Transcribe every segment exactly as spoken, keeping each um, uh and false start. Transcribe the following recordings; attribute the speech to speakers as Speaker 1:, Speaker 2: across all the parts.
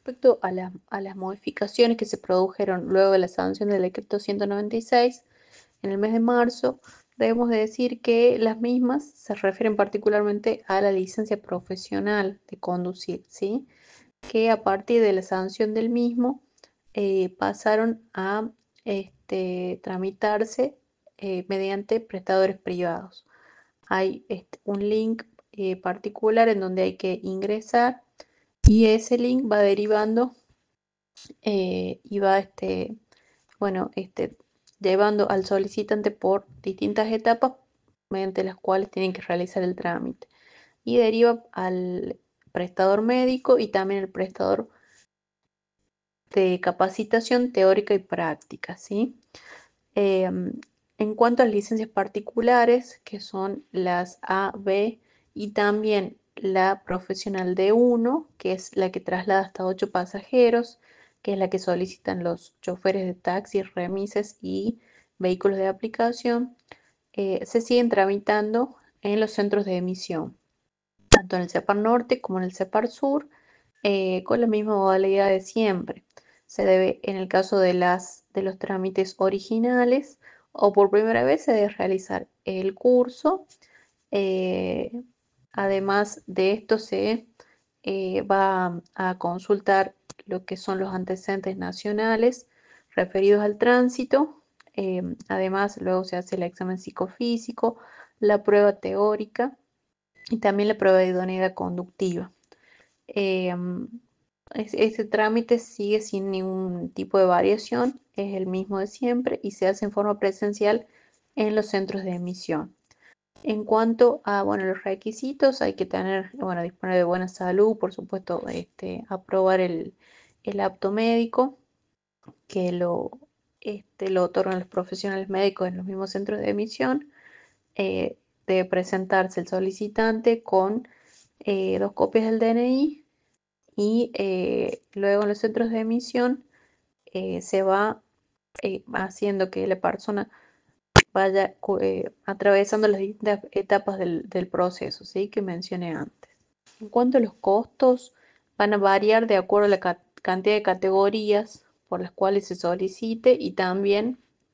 Speaker 1: respecto a, la- a las modificaciones que se produjeron luego de la sanción del decreto ciento noventa y seis en el mes de marzo, debemos de decir que las mismas se refieren particularmente a la licencia profesional de conducir, ¿sí? Que a partir de la sanción del mismo eh, pasaron a este, tramitarse eh, mediante prestadores privados. Hay este, un link eh, particular en donde hay que ingresar y ese link va derivando eh, y va este, bueno, este, llevando al solicitante por distintas etapas mediante las cuales tienen que realizar el trámite. Y deriva al prestador médico y también el prestador de capacitación teórica y práctica, ¿sí? Em, en cuanto a las licencias particulares, que son las A, B y también la profesional D uno, que es la que traslada hasta ocho pasajeros, que es la que solicitan los choferes de taxis, remises y vehículos de aplicación, eh, se siguen tramitando en los centros de emisión, tanto en el CEPAR Norte como en el CEPAR Sur, eh, con la misma modalidad de siempre. Se debe, en el caso de, las, de los trámites originales o por primera vez, se debe realizar el curso. Eh, Además de esto, se eh, va a consultar lo que son los antecedentes nacionales referidos al tránsito. Eh, además, luego se hace el examen psicofísico, la prueba teórica y también la prueba de idoneidad conductiva. Eh, es- Este trámite sigue sin ningún tipo de variación, es el mismo de siempre y se hace en forma presencial en los centros de emisión. En cuanto a, bueno, los requisitos, hay que tener, bueno, disponer de buena salud, por supuesto, este, aprobar el, el apto médico, que lo, este, lo otorgan los profesionales médicos en los mismos centros de emisión. Eh, Debe presentarse el solicitante con eh, dos copias del D N I y eh, luego en los centros de emisión eh, se va eh, haciendo que la persona vaya cu- eh, atravesando las distintas etapas del, del proceso, ¿sí? Que mencioné antes. En cuanto a los costos, van a variar de acuerdo a la ca- cantidad de categorías por las cuales se solicite y también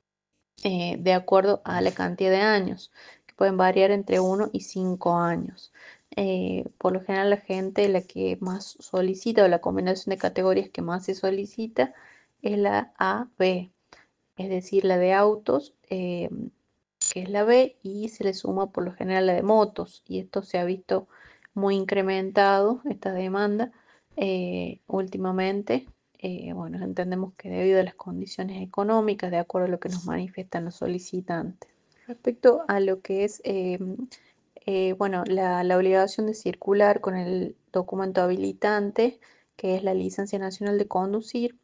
Speaker 1: eh, de acuerdo a la cantidad de años, que pueden variar entre uno y cinco años. Eh, por lo general, la gente la que más solicita o la combinación de categorías que más se solicita es la A B, es decir, la de autos, eh, que es la B, y se le suma por lo general la de motos, y esto se ha visto muy incrementado, esta demanda, eh, últimamente. Eh, bueno, entendemos que debido a las condiciones económicas, de acuerdo a lo que nos manifiestan los solicitantes. Respecto a lo que es, eh, eh, bueno, la, la obligación de circular con el documento habilitante, que es la licencia nacional de conducir,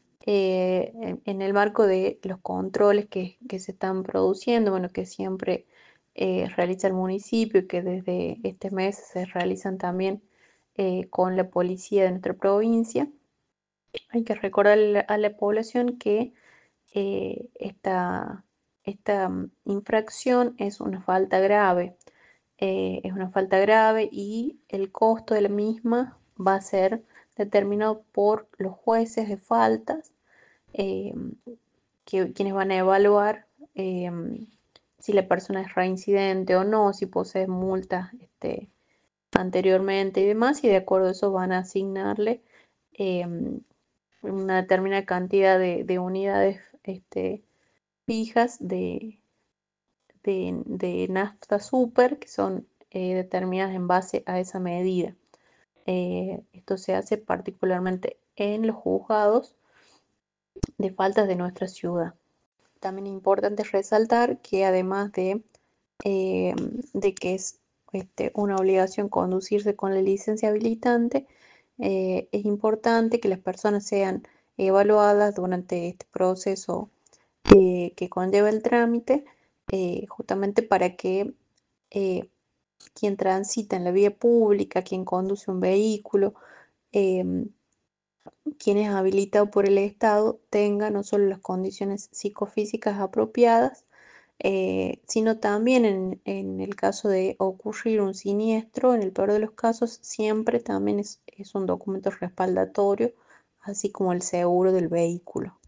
Speaker 1: eh, en, en el marco de los controles que, que se están produciendo, bueno, que siempre eh, realiza el municipio y que desde este mes se realizan también eh, con la policía de nuestra provincia. Hay que recordar a la, a la población que eh, esta, esta mm, infracción es una falta grave. Eh, es una falta grave y el costo de la misma va a ser determinado por los jueces de faltas, eh, que, quienes van a evaluar eh, si la persona es reincidente o no, si posee multas este, anteriormente y demás, y de acuerdo a eso van a asignarle eh, una determinada cantidad de, de unidades este, fijas de, de, de nafta super, que son eh, determinadas en base a esa medida. Eh, esto se hace particularmente en los juzgados de faltas de nuestra ciudad. También es importante resaltar que además de, eh, de que es este, una obligación conducirse con la licencia habilitante, eh, es importante que las personas sean evaluadas durante este proceso eh, que conlleva el trámite, eh, justamente para que eh, quien transita en la vía pública, quien conduce un vehículo, em, quien es habilitado por el Estado, tenga no solo las condiciones psicofísicas apropiadas, eh, sino también en, en el caso de ocurrir un siniestro, en el peor de los casos, siempre también es, es un documento respaldatorio así como el seguro del vehículo.